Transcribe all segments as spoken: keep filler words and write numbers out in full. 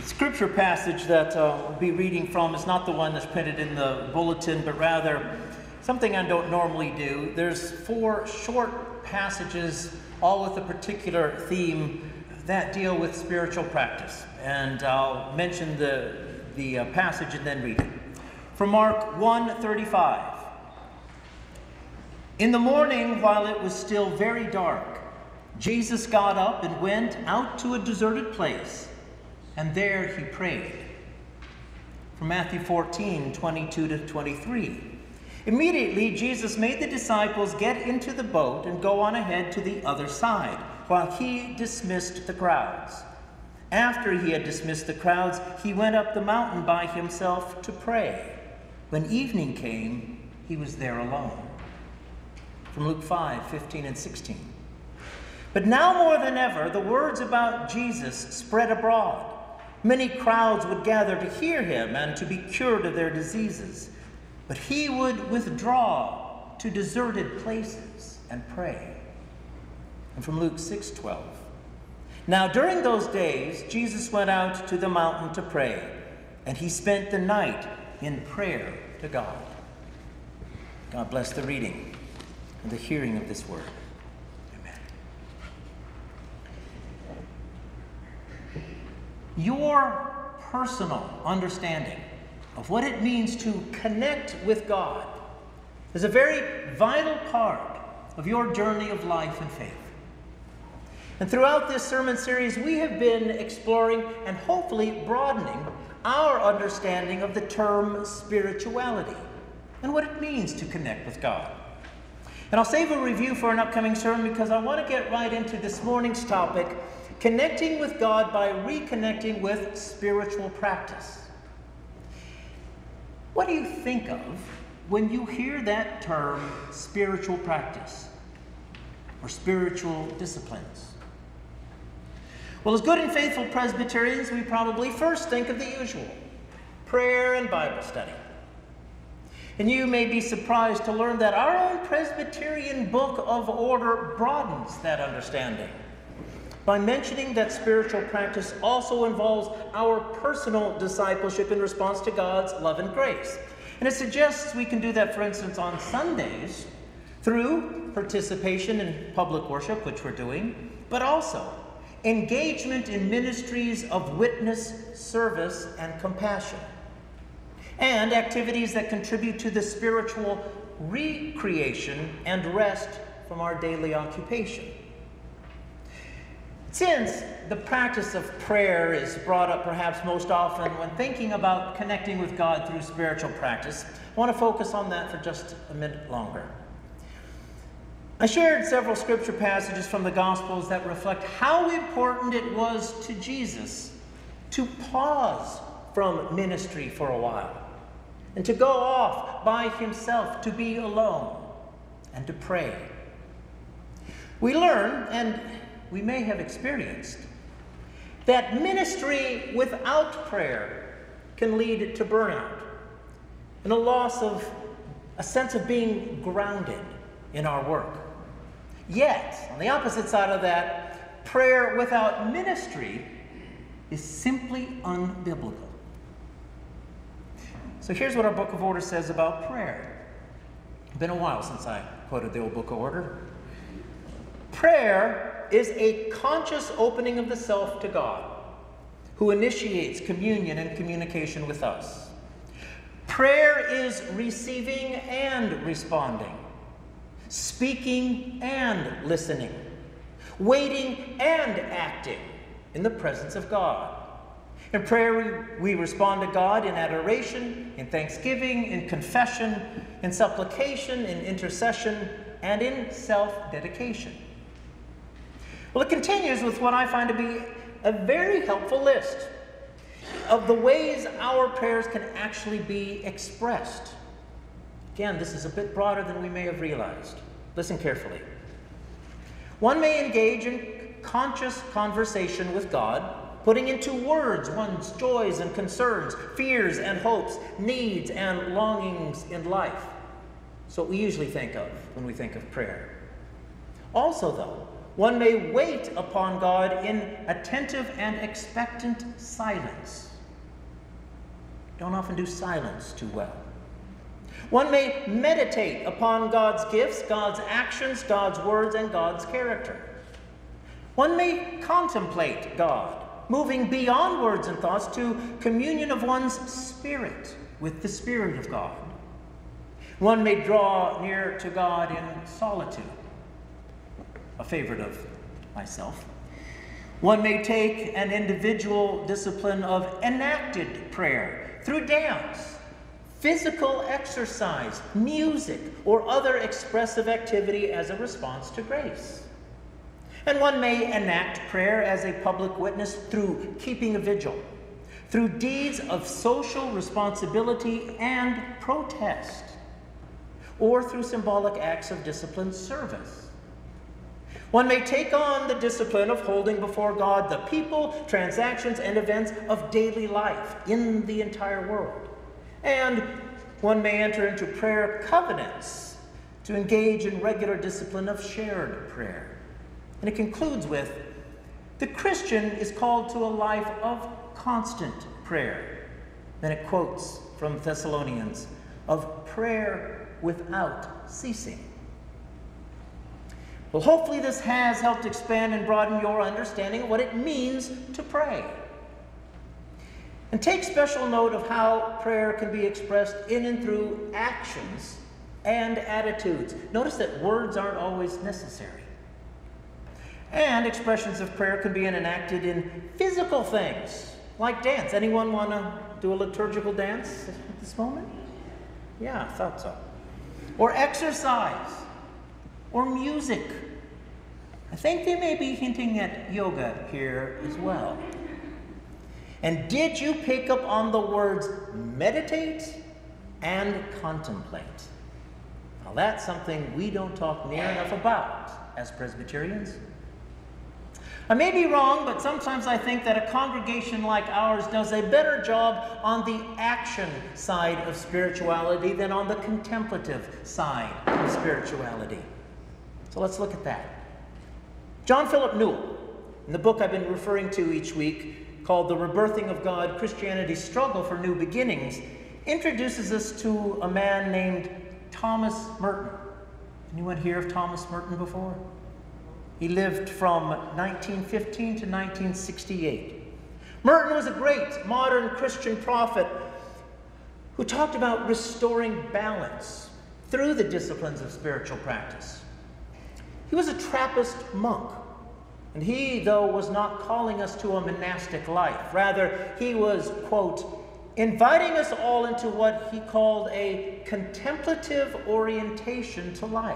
Scripture passage that uh, we'll be reading from is not the one that's printed in the bulletin, but rather something I don't normally do. There's four short passages, all with a particular theme, that deal with spiritual practice. And I'll mention the, the uh, passage and then read it. From Mark one thirty-five. In the morning, while it was still very dark, Jesus got up and went out to a deserted place, and there he prayed. From Matthew fourteen, twenty-two to twenty-three. Immediately, Jesus made the disciples get into the boat and go on ahead to the other side, while he dismissed the crowds. After he had dismissed the crowds, he went up the mountain by himself to pray. When evening came, he was there alone. From Luke five, fifteen and sixteen. But now more than ever, the words about Jesus spread abroad. Many crowds would gather to hear him and to be cured of their diseases. But he would withdraw to deserted places and pray. And from Luke six twelve. Now during those days, Jesus went out to the mountain to pray, and he spent the night in prayer to God. God bless the reading and the hearing of this word. Your personal understanding of what it means to connect with God is a very vital part of your journey of life and faith. And throughout this sermon series, we have been exploring and hopefully broadening our understanding of the term spirituality and what it means to connect with God. And I'll save a review for an upcoming sermon because I want to get right into this morning's topic, connecting with God by reconnecting with spiritual practice. What do you think of when you hear that term, spiritual practice or spiritual disciplines? Well, as good and faithful Presbyterians, we probably first think of the usual, prayer and Bible study. And you may be surprised to learn that our own Presbyterian Book of Order broadens that understanding by mentioning that spiritual practice also involves our personal discipleship in response to God's love and grace. And it suggests we can do that, for instance, on Sundays through participation in public worship, which we're doing, but also engagement in ministries of witness, service, and compassion, and activities that contribute to the spiritual recreation and rest from our daily occupation. Since the practice of prayer is brought up perhaps most often when thinking about connecting with God through spiritual practice, I want to focus on that for just a minute longer. I shared several scripture passages from the Gospels that reflect how important it was to Jesus to pause from ministry for a while and to go off by himself, to be alone and to pray. We learn, and we may have experienced, that ministry without prayer can lead to burnout and a loss of a sense of being grounded in our work. Yet, on the opposite side of that, prayer without ministry is simply unbiblical. So here's what our Book of Order says about prayer. It's been a while since I quoted the old Book of Order. Prayer is a conscious opening of the self to God, who initiates communion and communication with us. Prayer is receiving and responding, speaking and listening, waiting and acting in the presence of God. In prayer, we respond to God in adoration, in thanksgiving, in confession, in supplication, in intercession, and in self-dedication. Well, it continues with what I find to be a very helpful list of the ways our prayers can actually be expressed. Again, this is a bit broader than we may have realized. Listen carefully. One may engage in conscious conversation with God, putting into words one's joys and concerns, fears and hopes, needs and longings in life. It's what we usually think of when we think of prayer. Also, though, One may wait upon God in attentive and expectant silence. Don't often do silence too well. One may meditate upon God's gifts, God's actions, God's words, and God's character. One may contemplate God, moving beyond words and thoughts to communion of one's spirit with the Spirit of God. One may draw near to God in solitude, a favorite of myself. One may take an individual discipline of enacted prayer through dance, physical exercise, music, or other expressive activity as a response to grace. And one may enact prayer as a public witness through keeping a vigil, through deeds of social responsibility and protest, or through symbolic acts of disciplined service. One may take on the discipline of holding before God the people, transactions, and events of daily life in the entire world. And one may enter into prayer covenants to engage in regular discipline of shared prayer. And it concludes with, the Christian is called to a life of constant prayer. Then it quotes from Thessalonians, of prayer without ceasing. Well, hopefully this has helped expand and broaden your understanding of what it means to pray. And take special note of how prayer can be expressed in and through actions and attitudes. Notice that words aren't always necessary. And expressions of prayer can be enacted in physical things, like dance. Anyone want to do a liturgical dance at this moment? Yeah, I thought so. Or exercise, or music. I think they may be hinting at yoga here as well. And did you pick up on the words meditate and contemplate? Now that's something we don't talk near enough about as Presbyterians. I may be wrong, but sometimes I think that a congregation like ours does a better job on the action side of spirituality than on the contemplative side of spirituality. So let's look at that. John Philip Newell, in the book I've been referring to each week, called The Rebirthing of God, Christianity's Struggle for New Beginnings, introduces us to a man named Thomas Merton. Anyone hear of Thomas Merton before? He lived from nineteen fifteen to nineteen sixty-eight. Merton was a great modern Christian prophet who talked about restoring balance through the disciplines of spiritual practice. He was a Trappist monk, and he, though, was not calling us to a monastic life. Rather, he was, quote, inviting us all into what he called a contemplative orientation to life.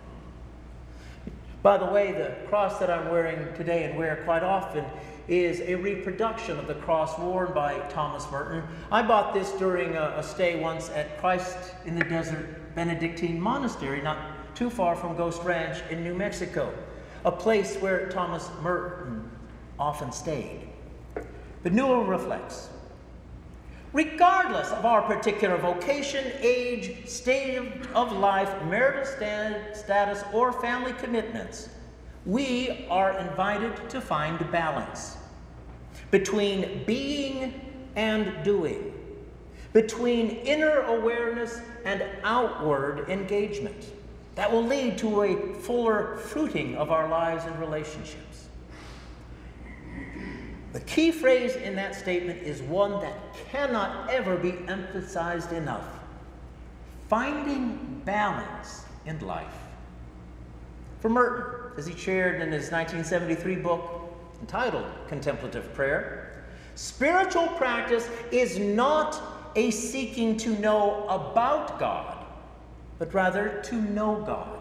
By the way, the cross that I'm wearing today and wear quite often is a reproduction of the cross worn by Thomas Merton. I bought this during a, a stay once at Christ in the Desert Benedictine Monastery, not too far from Ghost Ranch in New Mexico, a place where Thomas Merton often stayed. But Newell reflects, regardless of our particular vocation, age, state of life, marital status, or family commitments, we are invited to find balance between being and doing, between inner awareness and outward engagement. That will lead to a fuller fruiting of our lives and relationships. The key phrase in that statement is one that cannot ever be emphasized enough. Finding balance in life. For Merton, as he shared in his nineteen seventy-three book entitled Contemplative Prayer, spiritual practice is not a seeking to know about God, but rather to know God.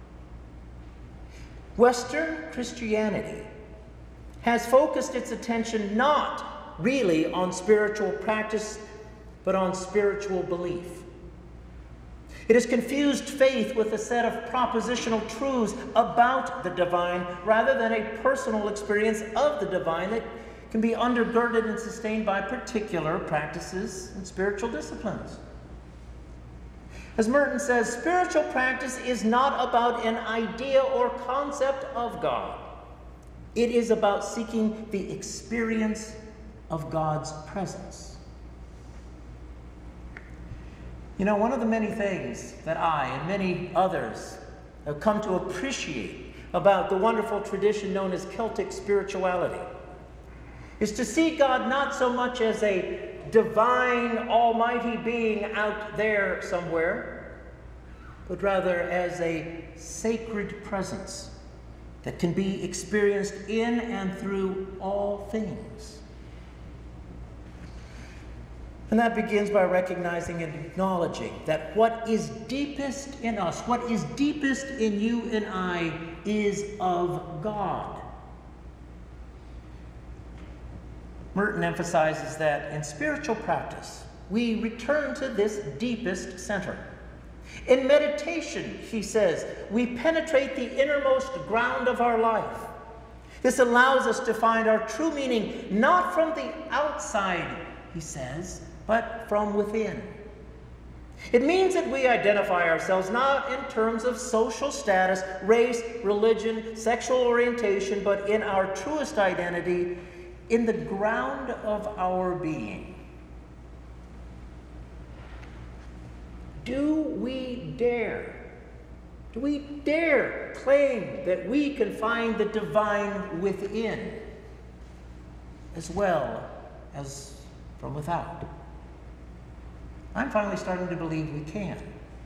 Western Christianity has focused its attention not really on spiritual practice, but on spiritual belief. It has confused faith with a set of propositional truths about the divine rather than a personal experience of the divine that can be undergirded and sustained by particular practices and spiritual disciplines. As Merton says, spiritual practice is not about an idea or concept of God, It is about seeking the experience of God's presence. You know, one of the many things that I and many others have come to appreciate about the wonderful tradition known as Celtic spirituality is to see God not so much as a divine, almighty being out there somewhere, but rather as a sacred presence that can be experienced in and through all things. And that begins by recognizing and acknowledging that what is deepest in us, what is deepest in you and I, is of God. Merton emphasizes that in spiritual practice, we return to this deepest center. In meditation, he says, we penetrate the innermost ground of our life. This allows us to find our true meaning not from the outside, he says, but from within. It means that we identify ourselves not in terms of social status, race, religion, sexual orientation, but in our truest identity, in the ground of our being. Do we dare, do we dare claim that we can find the divine within as well as from without? I'm finally starting to believe we can.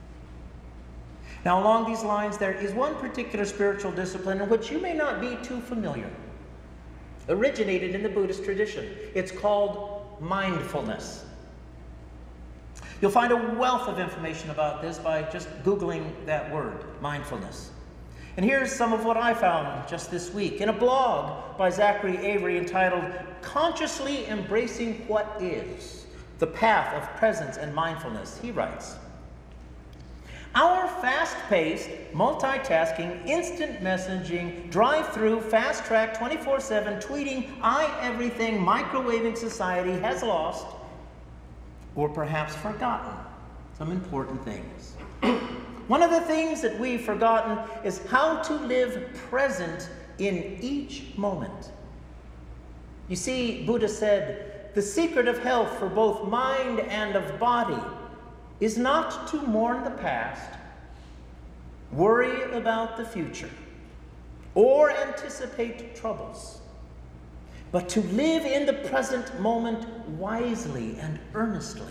Now, along these lines, there is one particular spiritual discipline in which you may not be too familiar. Originated in the Buddhist tradition. It's called mindfulness. You'll find a wealth of information about this by just Googling that word, mindfulness. And here's some of what I found just this week in a blog by Zachary Avery entitled Consciously Embracing What Is, The Path of Presence and Mindfulness. He writes, our fast-paced, multitasking, instant messaging, drive-through, fast-track, twenty-four seven, tweeting, I-everything, microwaving society has lost, or perhaps forgotten, some important things. One of the things that we've forgotten is how to live present in each moment. You see, Buddha said, the secret of health for both mind and of body is not to mourn the past, worry about the future, or anticipate troubles, but to live in the present moment wisely and earnestly.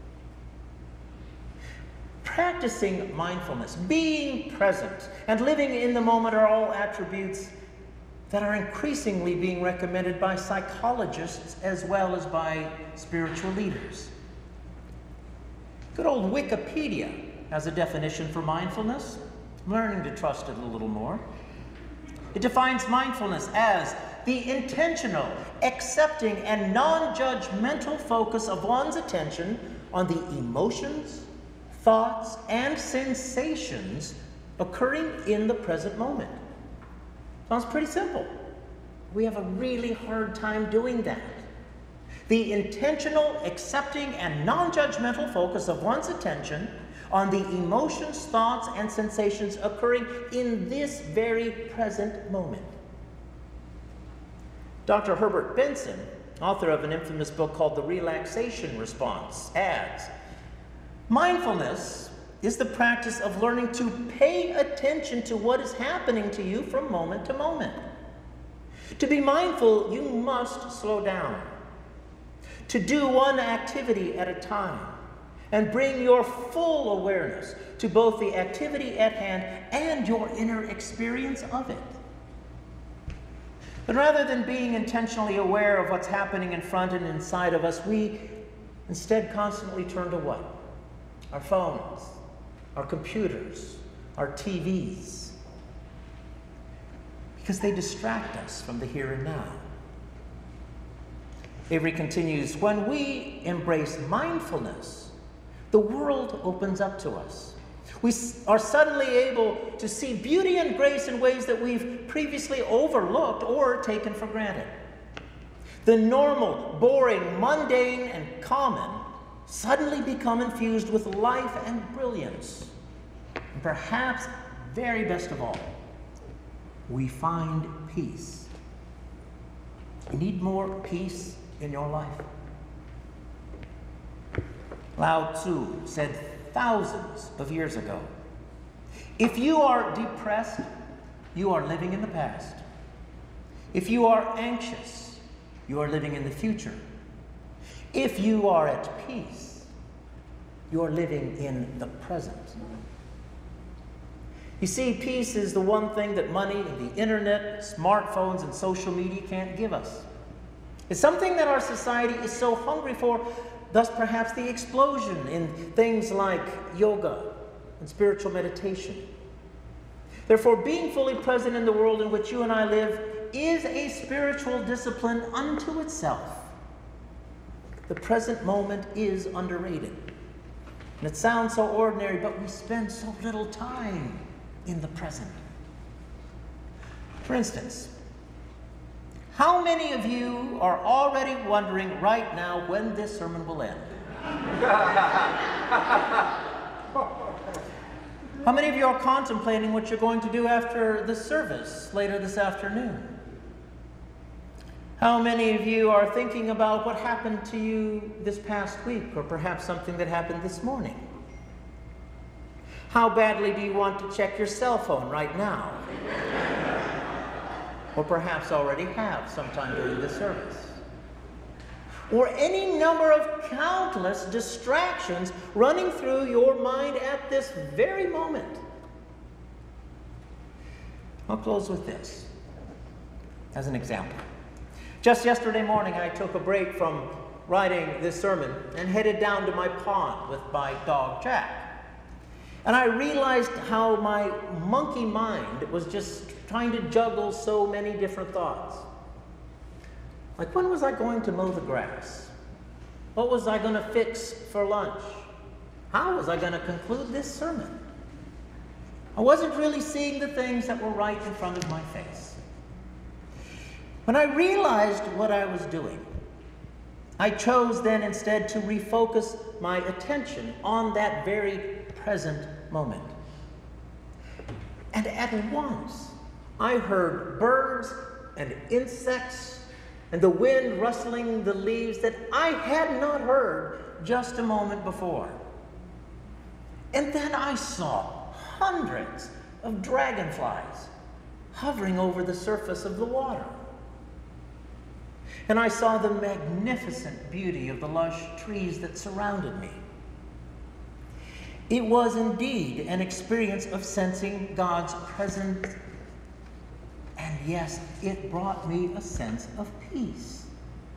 Practicing mindfulness, being present, and living in the moment are all attributes that are increasingly being recommended by psychologists as well as by spiritual leaders. Good old Wikipedia has a definition for mindfulness. I'm learning to trust it a little more. It defines mindfulness as the intentional, accepting, and non-judgmental focus of one's attention on the emotions, thoughts, and sensations occurring in the present moment. Sounds pretty simple. We have a really hard time doing that. The intentional, accepting, and non-judgmental focus of one's attention on the emotions, thoughts, and sensations occurring in this very present moment. Doctor Herbert Benson, author of an infamous book called The Relaxation Response, adds, mindfulness is the practice of learning to pay attention to what is happening to you from moment to moment. To be mindful, you must slow down. To do one activity at a time and bring your full awareness to both the activity at hand and your inner experience of it. But rather than being intentionally aware of what's happening in front and inside of us, we instead constantly turn to what? Our phones, our computers, our T Vs, because they distract us from the here and now. Avery continues, when we embrace mindfulness, the world opens up to us. We are suddenly able to see beauty and grace in ways that we've previously overlooked or taken for granted. The normal, boring, mundane, and common suddenly become infused with life and brilliance. And perhaps, very best of all, we find peace. You need more peace in your life. Lao Tzu said thousands of years ago, if you are depressed, you are living in the past. If you are anxious, you are living in the future. If you are at peace, you are living in the present. You see, peace is the one thing that money and the internet, smartphones, and social media can't give us. It's something that our society is so hungry for, thus perhaps the explosion in things like yoga and spiritual meditation. Therefore, being fully present in the world in which you and I live is a spiritual discipline unto itself. The present moment is underrated. And it sounds so ordinary, but we spend so little time in the present. For instance, how many of you are already wondering right now when this sermon will end? How many of you are contemplating what you're going to do after the service later this afternoon? How many of you are thinking about what happened to you this past week, or perhaps something that happened this morning? How badly do you want to check your cell phone right now? Or perhaps already have sometime during the service? Or any number of countless distractions running through your mind at this very moment. I'll close with this as an example. Just yesterday morning, I took a break from writing this sermon and headed down to my pond with my dog, Jack. And I realized how my monkey mind was just trying to juggle so many different thoughts. Like, when was I going to mow the grass? What was I going to fix for lunch? How was I going to conclude this sermon? I wasn't really seeing the things that were right in front of my face. When I realized what I was doing, I chose then instead to refocus my attention on that very present moment. And at once, I heard birds and insects and the wind rustling the leaves that I had not heard just a moment before. And then I saw hundreds of dragonflies hovering over the surface of the water. And I saw the magnificent beauty of the lush trees that surrounded me. It was indeed an experience of sensing God's presence. And yes, it brought me a sense of peace.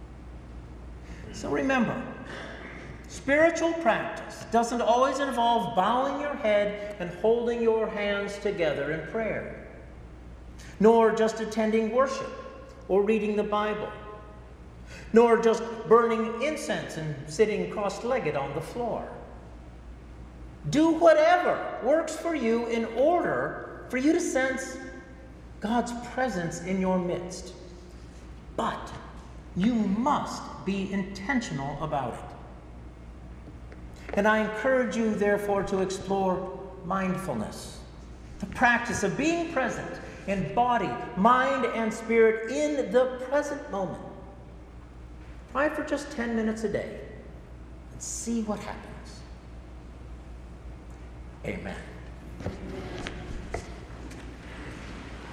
So remember, spiritual practice doesn't always involve bowing your head and holding your hands together in prayer, nor just attending worship or reading the Bible, nor just burning incense and sitting cross-legged on the floor. Do whatever works for you in order for you to sense God's presence in your midst. But you must be intentional about it. And I encourage you, therefore, to explore mindfulness, the practice of being present in body, mind, and spirit in the present moment. Try for just ten minutes a day and see what happens. Amen.